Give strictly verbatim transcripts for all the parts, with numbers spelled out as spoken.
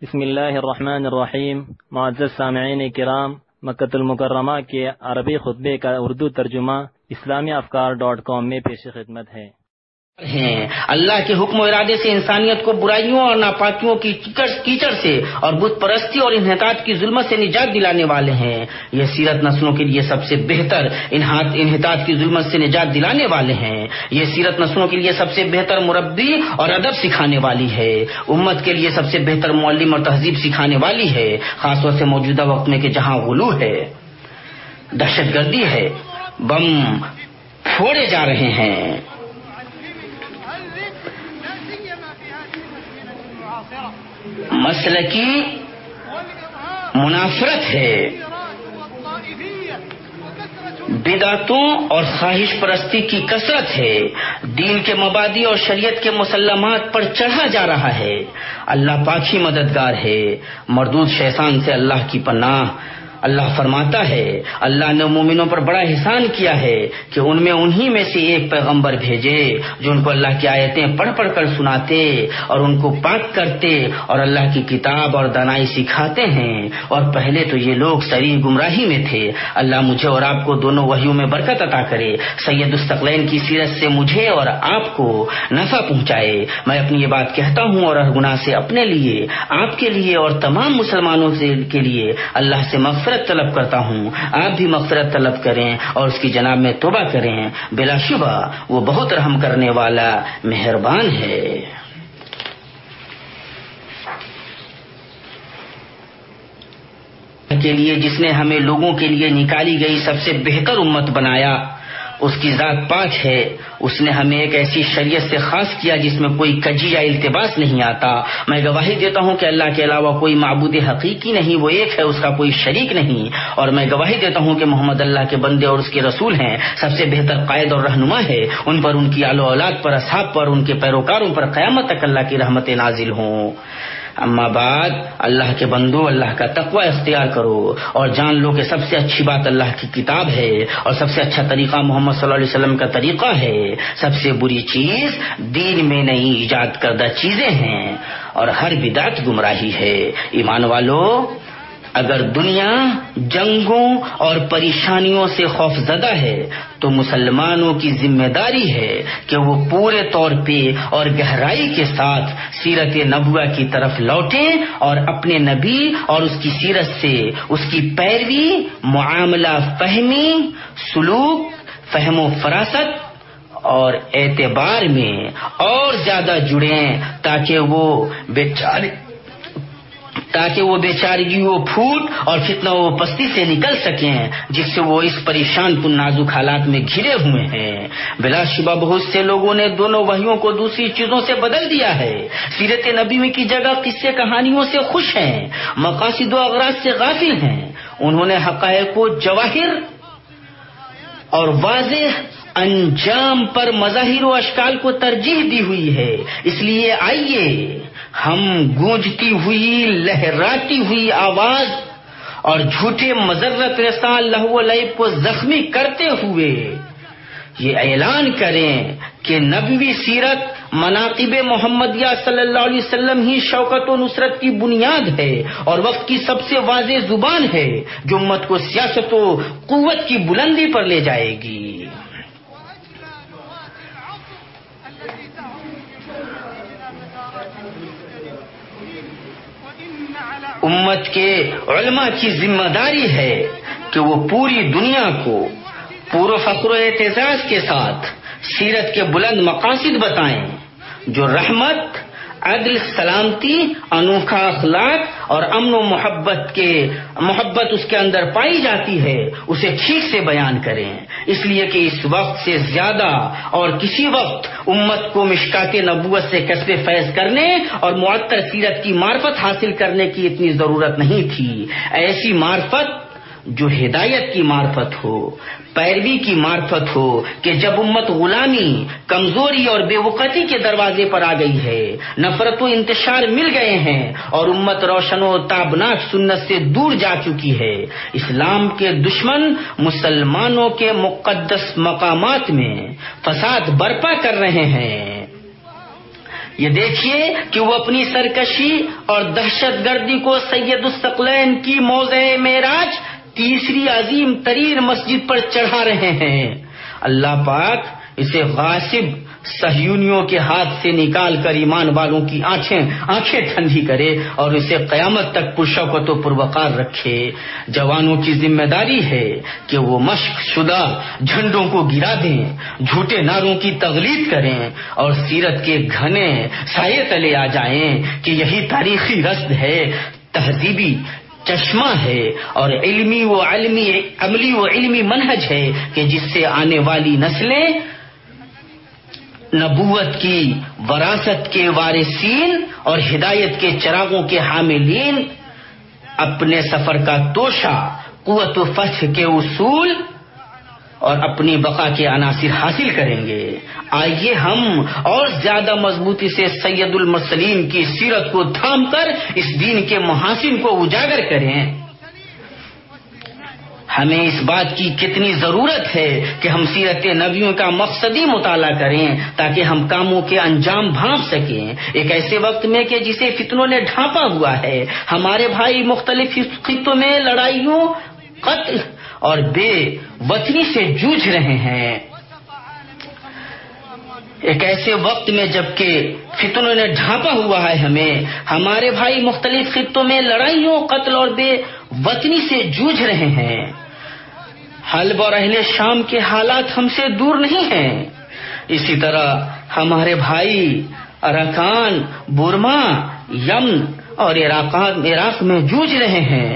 بسم اللہ الرحمن الرحیم. معزز سامعین کرام، مکۃ المکرمہ کے عربی خطبے کا اردو ترجمہ اسلامی افکار ڈاٹ کام میں پیش خدمت ہے. ہیں اللہ کے حکم و ارادے سے انسانیت کو برائیوں اور ناپاکیوں کی کیچڑ سے اور بت پرستی اور انحطاط کی ظلمت سے نجات دلانے والے ہیں. یہ سیرت نسلوں کے لیے سب سے بہتر انحطاط کی ظلمت سے نجات دلانے والے ہیں. یہ سیرت نسلوں کے لیے سب سے بہتر مربی اور ادب سکھانے والی ہے. امت کے لیے سب سے بہتر معلم اور تہذیب سکھانے والی ہے، خاص طور سے موجودہ وقت میں کہ جہاں غلو ہے، دہشت گردی ہے، بم پھوڑے جا رہے ہیں. مسلکی منافرت ہے، بدعتوں اور خواہش پرستی کی کثرت ہے، دین کے مبادی اور شریعت کے مسلمات پر چڑھا جا رہا ہے. اللہ پاک ہی مددگار ہے. مردود شیطان سے اللہ کی پناہ. اللہ فرماتا ہے اللہ نے مومنوں پر بڑا احسان کیا ہے کہ ان میں انہی میں سے ایک پیغمبر بھیجے جو ان کو اللہ کی آیتیں پڑھ پڑھ کر سناتے اور ان کو پاک کرتے اور اللہ کی کتاب اور دانائی سکھاتے ہیں. اور پہلے تو یہ لوگ سری گمراہی میں تھے. اللہ مجھے اور آپ کو دونوں وحیوں میں برکت عطا کرے. سید الثقلین کی سیرت سے مجھے اور آپ کو نفع پہنچائے. میں اپنی یہ بات کہتا ہوں اور ہر گناہ سے اپنے لیے، آپ کے لیے اور تمام مسلمانوں کے لیے اللہ سے مغفرت طلب کرتا ہوں. آپ بھی مغفرت طلب کریں اور اس کی جناب میں توبہ کریں. بلا شبہ وہ بہت رحم کرنے والا مہربان ہے. کے لیے جس نے ہمیں لوگوں کے لیے نکالی گئی سب سے بہتر امت بنایا، اس کی ذات پاک ہے. اس نے ہمیں ایک ایسی شریعت سے خاص کیا جس میں کوئی کجی یا التباس نہیں آتا. میں گواہی دیتا ہوں کہ اللہ کے علاوہ کوئی معبود حقیقی نہیں، وہ ایک ہے، اس کا کوئی شریک نہیں. اور میں گواہی دیتا ہوں کہ محمد اللہ کے بندے اور اس کے رسول ہیں. سب سے بہتر قائد اور رہنما ہے. ان پر، ان کی آل و اولاد پر، اصحاب پر، ان کے پیروکاروں پر قیامت تک اللہ کی رحمتیں نازل ہوں. اما بعد، اللہ کے بندو، اللہ کا تقوی اختیار کرو اور جان لو کہ سب سے اچھی بات اللہ کی کتاب ہے اور سب سے اچھا طریقہ محمد صلی اللہ علیہ وسلم کا طریقہ ہے. سب سے بری چیز دین میں نئی ایجاد کردہ چیزیں ہیں اور ہر بدعت گمراہی ہے. ایمان والو، اگر دنیا جنگوں اور پریشانیوں سے خوف زدہ ہے تو مسلمانوں کی ذمہ داری ہے کہ وہ پورے طور پہ اور گہرائی کے ساتھ سیرت نبوہ کی طرف لوٹیں اور اپنے نبی اور اس کی سیرت سے اس کی پیروی، معاملہ فہمی، سلوک، فہم و فراست اور اعتبار میں اور زیادہ جڑیں تاکہ وہ بیچارے تاکہ وہ بیچارگی و پھوٹ اور فتنہ و پستی سے نکل سکیں جس سے وہ اس پریشان کن نازک حالات میں گھرے ہوئے ہیں. بلا شبہ بہت سے لوگوں نے دونوں وحیوں کو دوسری چیزوں سے بدل دیا ہے. سیرت نبی کی جگہ قصے کہانیوں سے خوش ہیں، مقاصد و اغراض سے غافل ہیں. انہوں نے حقائق و جواہر اور واضح انجام پر مظاہر و اشکال کو ترجیح دی ہوئی ہے. اس لیے آئیے ہم گونجتی ہوئی، لہراتی ہوئی آواز اور جھوٹے مذرت رساں لہو و لعب کو زخمی کرتے ہوئے یہ اعلان کریں کہ نبوی سیرت مناقب محمدیہ صلی اللہ علیہ وسلم ہی شوکت و نصرت کی بنیاد ہے اور وقت کی سب سے واضح زبان ہے جو امت کو سیاست و قوت کی بلندی پر لے جائے گی. امت کے علماء کی ذمہ داری ہے کہ وہ پوری دنیا کو پور و فخر و اعتزاز کے ساتھ سیرت کے بلند مقاصد بتائیں جو رحمت، عدل، سلامتی، انوکھا اخلاق اور امن و محبت کے محبت اس کے اندر پائی جاتی ہے، اسے ٹھیک سے بیان کریں. اس لیے کہ اس وقت سے زیادہ اور کسی وقت امت کو مشکات نبوت سے کسب فیض کرنے اور معطر سیرت کی معرفت حاصل کرنے کی اتنی ضرورت نہیں تھی. ایسی معرفت جو ہدایت کی معرفت ہو، پیروی کی معرفت ہو کہ جب امت غلامی، کمزوری اور بے وقتی کے دروازے پر آ گئی ہے، نفرت و انتشار مل گئے ہیں اور امت روشن و تابناک سنت سے دور جا چکی ہے. اسلام کے دشمن مسلمانوں کے مقدس مقامات میں فساد برپا کر رہے ہیں. یہ دیکھیے کہ وہ اپنی سرکشی اور دہشت گردی کو سید الثقلین کی موضع معراج تیسری عظیم ترین مسجد پر چڑھا رہے ہیں. اللہ پاک اسے غاصب صہیونیوں کے ہاتھ سے نکال کر ایمان والوں کی آنکھیں آنکھیں ٹھنڈی کرے اور اسے قیامت تک پرشوکت و پروقار رکھے. جوانوں کی ذمہ داری ہے کہ وہ مشق شدہ جھنڈوں کو گرا دیں، جھوٹے نعروں کی تغلیظ کریں اور سیرت کے گھنے سائے تلے آ جائیں کہ یہی تاریخی رصد ہے، تہذیبی چشمہ ہے اور علمی و علمی عملی و علمی منہج ہے کہ جس سے آنے والی نسلیں نبوت کی وراثت کے وارثین اور ہدایت کے چراغوں کے حاملین اپنے سفر کا توشہ، قوت و فتح کے اصول اور اپنی بقا کے عناصر حاصل کریں گے. آئیے ہم اور زیادہ مضبوطی سے سید المرسلین کی سیرت کو تھام کر اس دین کے محاسن کو اجاگر کریں. ہمیں اس بات کی کتنی ضرورت ہے کہ ہم سیرت نبیوں کا مقصدی مطالعہ کریں تاکہ ہم کاموں کے انجام بھانپ سکیں ایک ایسے وقت میں کہ جسے فتنوں نے ڈھانپا ہوا ہے. ہمارے بھائی مختلف خطوں میں لڑائیوں، قتل اور بے وطنی سے جوجھ رہے ہیں. ایک ایسے وقت میں جبکہ فتنوں نے ڈھانپا ہوا ہے ہمیں، ہمارے بھائی مختلف خطوں میں لڑائیوں، قتل اور بے وطنی سے جوجھ رہے ہیں. حلب اور اہل شام کے حالات ہم سے دور نہیں ہیں. اسی طرح ہمارے بھائی ارکان، برما، یمن اور عراق میں جوجھ رہے ہیں.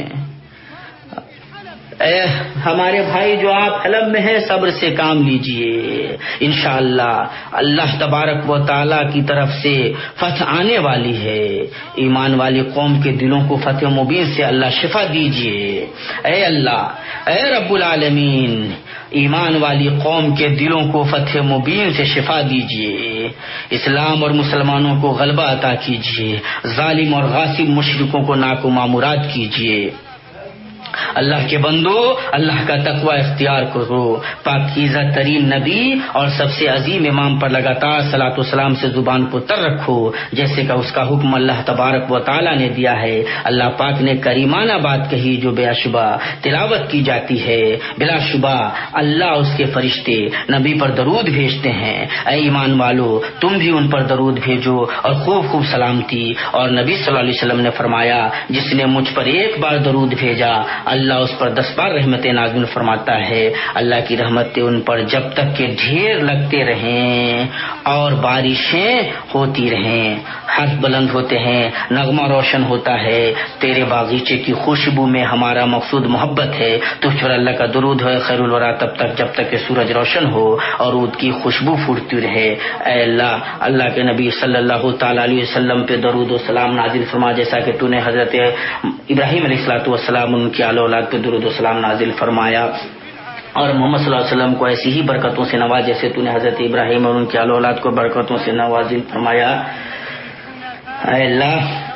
اے ہمارے بھائی جو آپ حلب میں ہیں، صبر سے کام لیجئے، انشاءاللہ اللہ تبارک و تعالی کی طرف سے فتح آنے والی ہے. ایمان والی قوم کے دلوں کو فتح مبین سے اللہ شفا دیجئے. اے اللہ، اے رب العالمین، ایمان والی قوم کے دلوں کو فتح مبین سے شفا دیجئے. اسلام اور مسلمانوں کو غلبہ عطا کیجئے. ظالم اور غاصب مشرکوں کو ناکامہ مراد کیجئے. اللہ کے بندو، اللہ کا تقوی اختیار کرو. پاکیزہ ترین نبی اور سب سے عظیم امام پر لگاتار صلاۃ و سلام سے زبان کو تر رکھو جیسے کہ اس کا حکم اللہ تبارک و تعالی نے دیا ہے. اللہ پاک نے کریمانہ بات کہی جو بلا شبہ تلاوت کی جاتی ہے. بلا شبہ اللہ اس کے فرشتے نبی پر درود بھیجتے ہیں. اے ایمان والو، تم بھی ان پر درود بھیجو اور خوب خوب سلامتی. اور نبی صلی اللہ علیہ وسلم نے فرمایا، جس نے مجھ پر ایک بار درود بھیجا اللہ اس پر دس بار رحمتیں نازل فرماتا ہے. اللہ کی رحمتیں ان پر جب تک کہ ڈھیر لگتے رہیں اور بارشیں ہوتی رہیں. حرف بلند ہوتے ہیں، نغمہ روشن ہوتا ہے. تیرے باغیچے کی خوشبو میں ہمارا مقصود محبت ہے. تجھ پر اللہ کا درود ہے خیر الورا تب تک جب تک کہ سورج روشن ہو اور اود کی خوشبو پھوٹتی رہے. اے اللہ، اللہ کے نبی صلی اللہ تعالی علیہ وسلم پہ درود و سلام نازل فرما جیسا کہ تو نے حضرت ابراہیم علیہ الصلوۃ والسلام ان کی آل اولاد پہ درود و سلام نازل فرمایا، اور محمد صلی اللہ علیہ وسلم کو ایسی ہی برکتوں سے نواز جیسے تو نے حضرت ابراہیم اور ان کی آل اولاد کو برکتوں سے نوازل فرمایا. اے اللہ،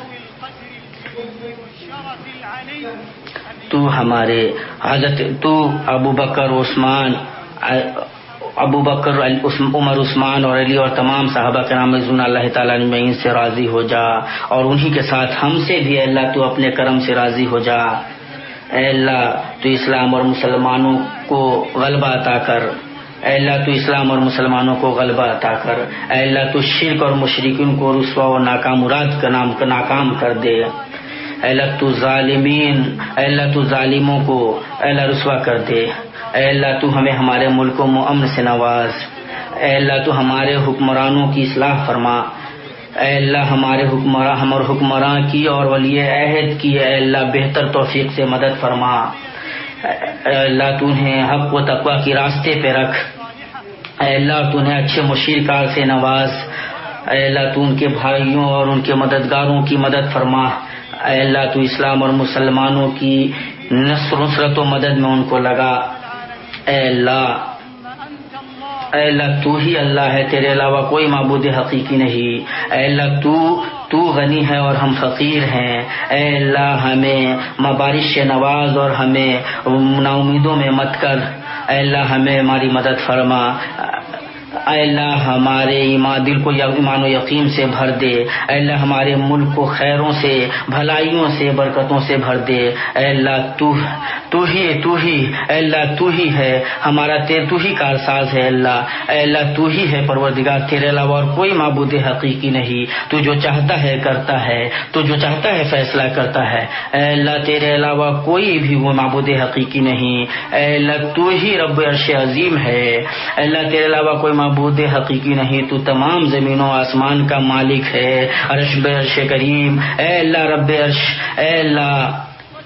تو ہمارے حضرت تو ابو بکر عثمان ابو بکر عمر عثمان اور علی اور تمام صحابہ کرام رضوان اللہ تعالیٰ عنہ سے راضی ہو جا، اور انہی کے ساتھ ہم سے بھی اے اللہ تو اپنے کرم سے راضی ہو جا. اے اللہ، تو اسلام اور مسلمانوں کو غلبہ عطا کر. اے اللہ، تو اسلام اور مسلمانوں کو غلبہ عطا کر. اے اللہ، تو شرک اور مشرکین کو رسوا و ناکام مراد کا نام کا ناکام کر دے. اے اللہ، تو ظالمین اے اللہ تو ظالموں کو اے اللہ رسوا کر دے. اے اللہ، تو ہمیں ہمارے ملک و امن سے نواز. اے اللہ، تو ہمارے حکمرانوں کی اصلاح فرما. اے اللہ، ہمارے حکمراں ہم اور حکمراں کی اور ولی عہد کی اے اللہ بہتر توفیق سے مدد فرما. اے اللہ، تو انہیں حق و تقوی کی راستے پہ رکھ. اے اللہ، تو انہیں اچھے مشیر کار سے نواز. اے اللہ، تو ان کے بھائیوں اور ان کے مددگاروں کی مدد فرما. اے اللہ، تو اسلام اور مسلمانوں کی نصر نصرت و مدد میں ان کو لگا. اے اللہ اے اللہ تو ہی اللہ ہے، تیرے علاوہ کوئی معبود حقیقی نہیں. اے اللہ تو تو غنی ہے اور ہم فقیر ہیں. اے اللہ، ہمیں بارش سے نواز اور ہمیں نا امیدوں میں مت کر. اے اللہ، ہمیں ہماری مدد فرما. اے اللہ ہمارے ایمان دل کو ایمان و یقین سے بھر دے. اے اللہ ہمارے ملک کو خیروں سے بھلائیوں سے برکتوں سے بھر دے. اے اللہ تو تو ہی تو ہی اے اللہ تو ہی ہے ہمارا تیر تو ہی کارساز ہے. اللہ اے اللہ تو ہی ہے پروردگار, تیرے علاوہ اور کوئی معبود حقیقی نہیں. تو جو چاہتا ہے کرتا ہے, تو جو چاہتا ہے فیصلہ کرتا ہے. اے اللہ تیرے علاوہ کوئی بھی وہ معبود حقیقی نہیں. اے اللہ تو ہی رب عرش عظیم ہے. اے اللہ تیرے علاوہ کوئی معبود حقیقی نہیں. تو تمام زمین و آسمان کا مالک ہے, عرش بے عرش کریم. اے اللہ رب عرش, اے اللہ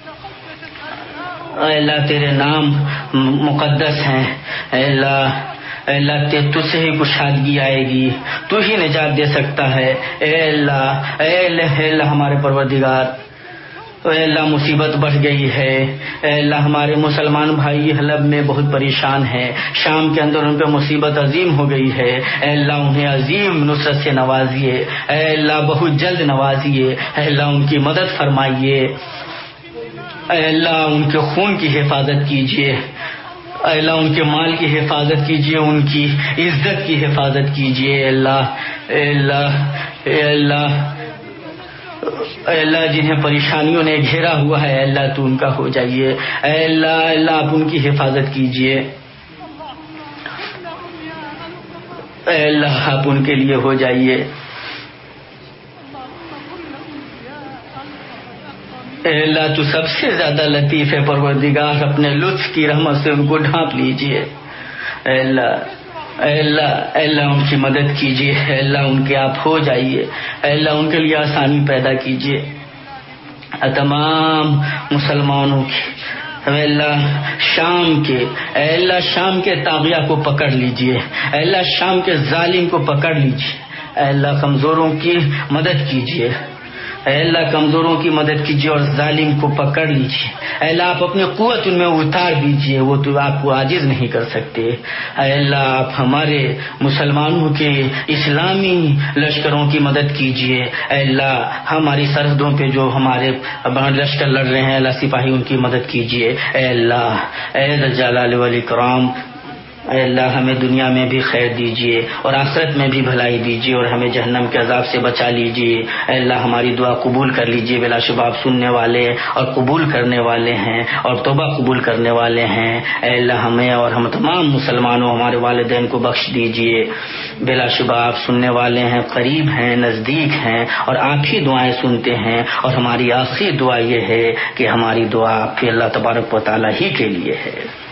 اے اللہ تیرے نام مقدس ہیں. اے اللہ اے اللہ تجھ سے ہی کشادگی آئے گی, تو ہی نجات دے سکتا ہے. اے اللہ اے اللہ اے اللہ ہمارے پروردگار, اے اللہ مصیبت بڑھ گئی ہے. اے اللہ ہمارے مسلمان بھائی حلب میں بہت پریشان ہیں, شام کے اندر ان پہ مصیبت عظیم ہو گئی ہے. اے اللہ انہیں عظیم نصرت سے نوازیے. اے اللہ بہت جلد نوازیے. اے اللہ ان کی مدد فرمائیے. اے اللہ ان کے خون کی حفاظت کیجیے. اے اللہ ان کے مال کی حفاظت کیجیے, ان کی عزت کی حفاظت کیجیے. اے اللہ اے اللہ اے اللہ اے اللہ جنہیں پریشانیوں نے گھیرا ہوا ہے, اے اللہ تو ان کا ہو جائیے. اے اللہ اے اللہ آپ ان کی حفاظت کیجیے. اے اللہ آپ ان کے لیے ہو جائیے. اے اللہ تو سب سے زیادہ لطیف ہے پروردگار, اپنے لطف کی رحمت سے ان کو ڈھانپ لیجیے. اے اللہ اے اللہ اے اللہ ان کی مدد کیجیے. اے اللہ ان کے آپ ہو جائیے. اے اللہ ان کے لیے آسانی پیدا کیجیے. تمام مسلمانوں کی اے اللہ شام کے اے اللہ شام کے طاغیہ کو پکڑ لیجیے. اے اللہ شام کے ظالم کو پکڑ لیجیے. اے اللہ کمزوروں کی مدد کیجیے. اے اللہ کمزوروں کی مدد کیجیے اور ظالم کو پکڑ لیجیے. اے اللہ آپ اپنی قوت ان میں اتار دیجیے, وہ تو آپ کو عاجز نہیں کر سکتے. اے اللہ آپ ہمارے مسلمانوں کے اسلامی لشکروں کی مدد کیجیے. اے اللہ ہماری سرحدوں پہ جو ہمارے لشکر لڑ رہے ہیں, اللہ سپاہی ان کی مدد کیجیے. اے اللہ اے ذل جلال والاکرام, اے اللہ ہمیں دنیا میں بھی خیر دیجیے اور آخرت میں بھی بھلائی دیجیے, اور ہمیں جہنم کے عذاب سے بچا لیجیے. اے اللہ ہماری دعا قبول کر لیجیے. بلا شبہ آپ سننے والے اور قبول کرنے والے ہیں اور توبہ قبول کرنے والے ہیں. اے اللہ ہمیں اور ہم تمام مسلمانوں ہمارے والدین کو بخش دیجیے. بلا شبہ آپ سننے والے ہیں, قریب ہیں, نزدیک ہیں, اور آپ ہی دعائیں سنتے ہیں. اور ہماری آخری دعا یہ ہے کہ ہماری دعا آپ کے اللہ تبارک و تعالیٰ ہی کے لیے ہے.